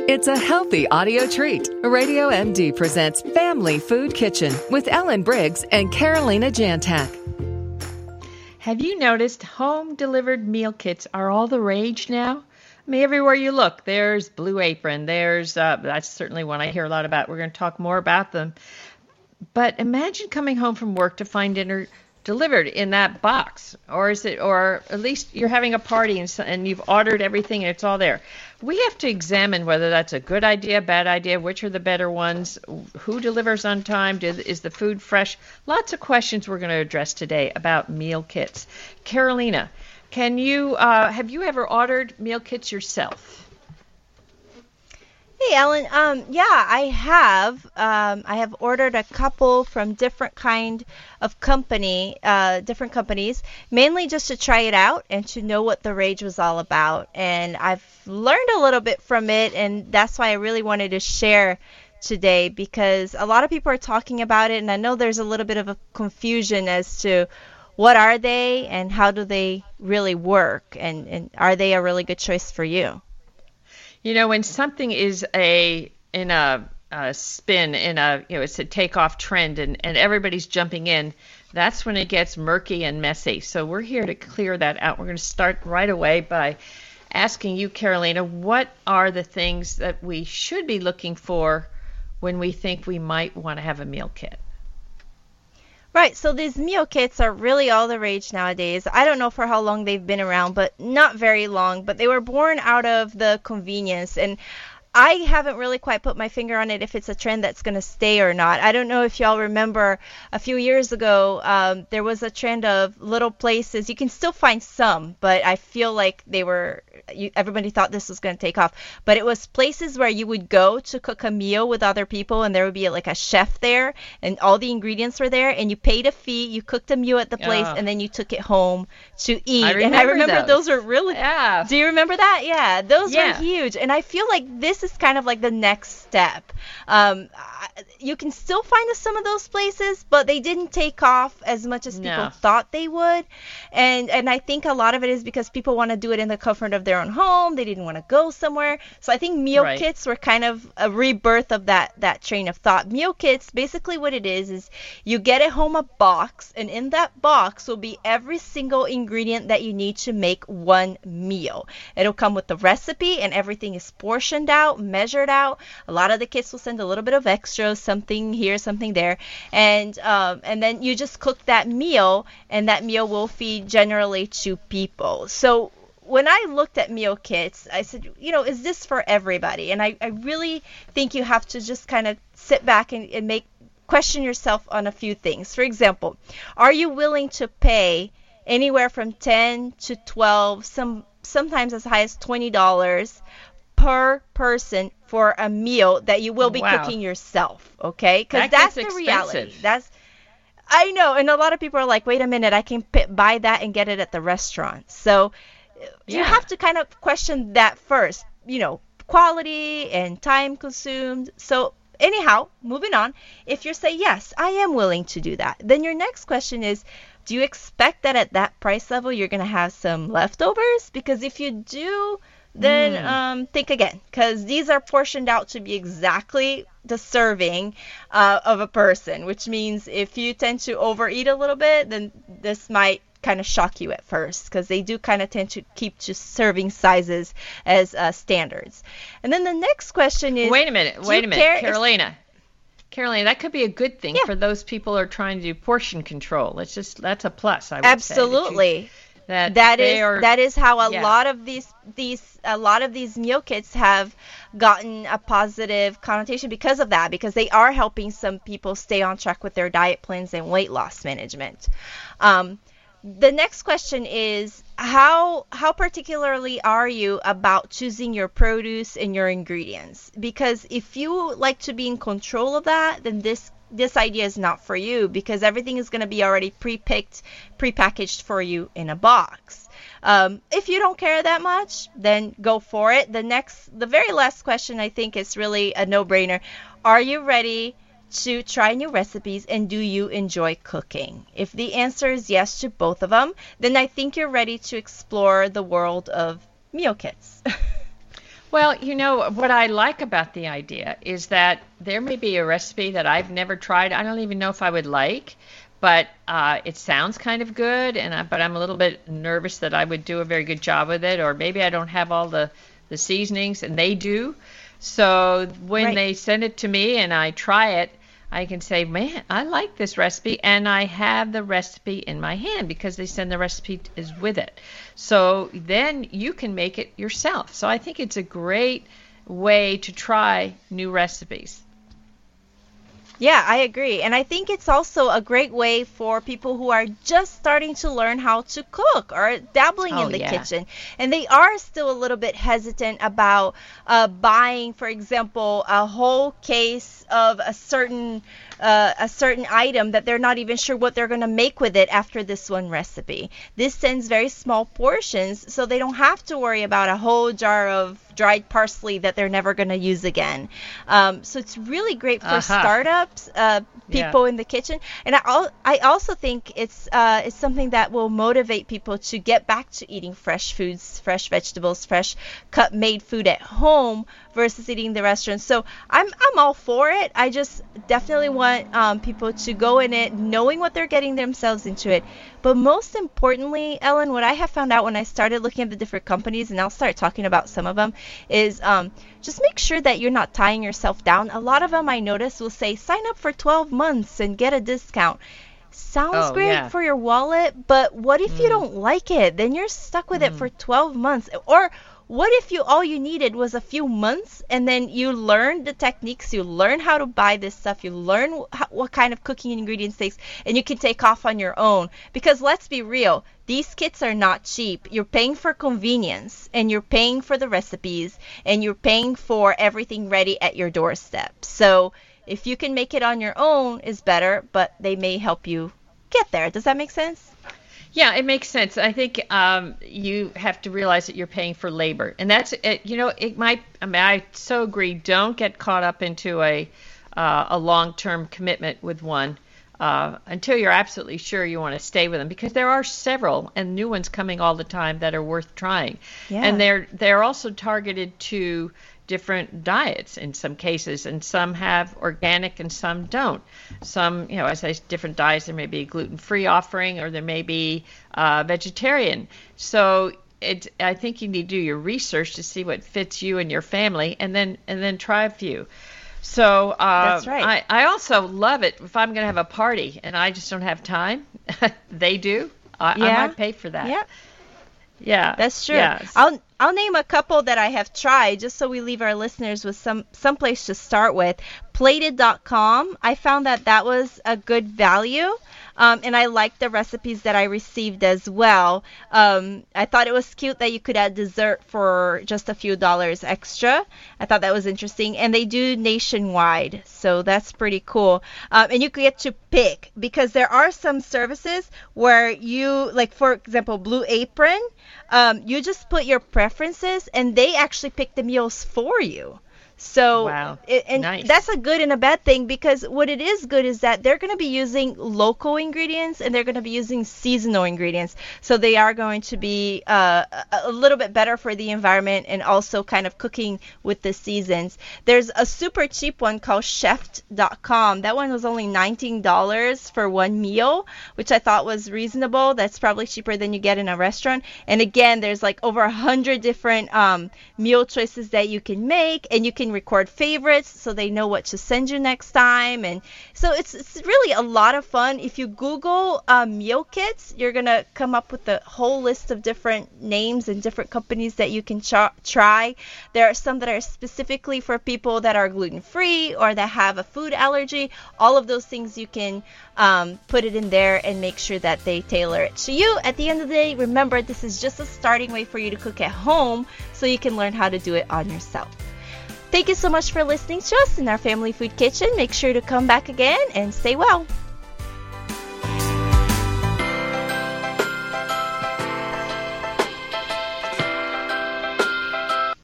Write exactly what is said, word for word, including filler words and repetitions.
It's a healthy audio treat. Radio M D presents Family Food Kitchen with Ellen Briggs and Carolina Jantak. Have you noticed home-delivered meal kits are all the rage now? I mean, everywhere you look, there's Blue Apron. There's, uh, that's certainly one I hear a lot about. We're going to talk more about them. But imagine coming home from work to find dinner delivered in that box, or is it, or at least you're having a party and, so, and you've ordered everything and it's all there. We have to examine whether that's a good idea, bad idea, which are the better ones, who delivers on time, do, is the food fresh? Lots of questions we're going to address today about meal kits. Carolina, can you uh, have you ever ordered meal kits yourself? Hey, Ellen. Um, yeah, I have. Um, I have ordered a couple from different kind of company, uh, different companies, mainly just to try it out and to know what the rage was all about. And I've learned a little bit from it, and that's why I really wanted to share today, because a lot of people are talking about it, and I know there's a little bit of a confusion as to what are they and how do they really work, and, and are they a really good choice for you? You know, when something is a in a, a spin, in a, you know, it's a takeoff trend and, and everybody's jumping in, that's when it gets murky and messy. So we're here to clear that out. We're going to start right away by asking you, Carolina, what are the things that we should be looking for when we think we might want to have a meal kit? Right, so these meal kits are really all the rage nowadays. I don't know for how long they've been around, but not very long. But they were born out of the convenience, and I haven't really quite put my finger on it if it's a trend that's going to stay or not. I don't know if y'all remember a few years ago, um, there was a trend of little places. You can still find some, but I feel like they were, you, everybody thought this was going to take off. But it was places where you would go to cook a meal with other people, and there would be like a chef there, and all the ingredients were there, and you paid a fee, you cooked a meal at the place, Oh. and then you took it home to eat. I and I remember remember those. those are really, Yeah. do you remember that? Yeah, those Yeah. were huge. And I feel like this is kind of like the next step. Um, I- you can still find some of those places, but they didn't take off as much as people No. thought they would. And and I think a lot of it is because people want to do it in the comfort of their own home. They didn't want to go somewhere. So I think meal Right. kits were kind of a rebirth of that that train of thought. Meal kits, basically what it is, is you get at home a box, and in that box will be every single ingredient that you need to make one meal. It'll come with the recipe, and everything is portioned out, measured out. A lot of the kits will send a little bit of extra, something here, something there, and um, and then you just cook that meal, and that meal will feed generally two people. So when I looked at meal kits, I said, you know, is this for everybody? And I, I really think you have to just kind of sit back and, and make question yourself on a few things. For example, are you willing to pay anywhere from ten to twelve, some sometimes as high as twenty dollars per person for a meal that you will be Wow. cooking yourself? Okay, because That that's gets the reality. expensive. That's I know, and a lot of people are like, wait a minute, I can p- buy that and get it at the restaurant. So you Yeah. have to kind of question that first, you know, quality and time consumed. So anyhow, moving on, if you say, yes, I am willing to do that, then your next question is, do you expect that at that price level you're going to have some leftovers? Because if you do, then Mm. um, think again, because these are portioned out to be exactly the serving uh, of a person, which means if you tend to overeat a little bit, then this might kind of shock you at first, because they do kind of tend to keep just serving sizes as uh, standards. And then the next question is, Wait a minute. do Wait you a care minute. if- Carolina. Carolina, that could be a good thing Yeah. for those people who are trying to do portion control. Let's just, that's a plus, I would say. Absolutely. That, That they is are, that is how a yeah. lot of these these a lot of these meal kits have gotten a positive connotation because of that, because they are helping some people stay on track with their diet plans and weight loss management. Um, the next question is, how how particularly are you about choosing your produce and your ingredients? Because if you like to be in control of that, then this this idea is not for you, because everything is going to be already pre-picked, pre-packaged for you in a box. Um, if you don't care that much, then go for it. The next, the very last question, I think, is really a no-brainer. Are you ready to try new recipes, and do you enjoy cooking? If the answer is yes to both of them, then I think you're ready to explore the world of meal kits. Well, you know, what I like about the idea is that there may be a recipe that I've never tried. I don't even know if I would like, but uh, it sounds kind of good, and I, but I'm a little bit nervous that I would do a very good job with it, or maybe I don't have all the, the seasonings, and they do. So when Right. they send it to me and I try it, I can say, man, I like this recipe, and I have the recipe in my hand because they send the recipe is with it. So then you can make it yourself. So I think it's a great way to try new recipes. Yeah, I agree. And I think it's also a great way for people who are just starting to learn how to cook or dabbling Oh, in the yeah. kitchen. And they are still a little bit hesitant about uh, buying, for example, a whole case of a certain uh, a certain item that they're not even sure what they're going to make with it after this one recipe. This sends very small portions, so they don't have to worry about a whole jar of dried parsley that they're never going to use again. Um, so it's really great for Uh-huh. startups, uh, Yeah. people in the kitchen, and I, al- I also think it's uh, it's something that will motivate people to get back to eating fresh foods, fresh vegetables, fresh cut made food at home versus eating in the restaurant. So I'm I'm all for it. I just definitely want um, people to go in it knowing what they're getting themselves into it. But most importantly, Ellen, what I have found out when I started looking at the different companies, and I'll start talking about some of them, is um, just make sure that you're not tying yourself down. A lot of them I notice will say sign up for twelve months and get a discount. Sounds Oh, great yeah. for your wallet, but what if you Mm. don't like it? Then you're stuck with it Mm. for twelve months. Or what if you all you needed was a few months and then you learned the techniques, you learn how to buy this stuff, you learn wh- what kind of cooking ingredients takes, and you can take off on your own. Because let's be real, these kits are not cheap. You're paying for convenience, and you're paying for the recipes, and you're paying for everything ready at your doorstep. So if you can make it on your own is better, but they may help you get there. Does that make sense? Yeah, it makes sense. I think um, you have to realize that you're paying for labor, and that's it, you know it might. I mean, I so agree. Don't get caught up into a uh, a long-term commitment with one uh, until you're absolutely sure you want to stay with them, because there are several and new ones coming all the time that are worth trying, Yeah. and they're they're also targeted to different diets in some cases, and some have organic and some don't. Some, you know, as I say, different diets, there may be a gluten-free offering, or there may be uh, vegetarian. So it, I think you need to do your research to see what fits you and your family, and then and then try a few. So uh, That's right. I, I also love it if I'm going to have a party and I just don't have time. They do. I, I Yeah. might pay for that. Yeah. Yeah, That's true. Yes. I'll I'll name a couple that I have tried just so we leave our listeners with some some place to start with. Plated dot com. I found that that was a good value. Um, and I liked the recipes that I received as well. Um, I thought it was cute that you could add dessert for just a few dollars extra. I thought that was interesting. And they do nationwide, so that's pretty cool. Um, and you get to pick, because there are some services where you, like for example, Blue Apron, um, you just put your preferences and they actually pick the meals for you. So, Wow. it, and Nice. that's a good and a bad thing, because what it is good is that they're going to be using local ingredients and they're going to be using seasonal ingredients. So they are going to be uh, a, a little bit better for the environment and also kind of cooking with the seasons. There's a super cheap one called chef dot com. That one was only nineteen dollars for one meal, which I thought was reasonable. That's probably cheaper than you get in a restaurant. And again, there's like over a hundred different um, meal choices that you can make, and you can record favorites so they know what to send you next time. And so it's, it's really a lot of fun. If you Google uh, meal kits, you're going to come up with a whole list of different names and different companies that you can ch- try. There are some that are specifically for people that are gluten-free or that have a food allergy. All of those things you can um, put it in there and make sure that they tailor it to you. At the end of the day, remember, this is just a starting way for you to cook at home so you can learn how to do it on yourself. Thank you so much for listening to us in our Family Food Kitchen. Make sure to come back again and stay well.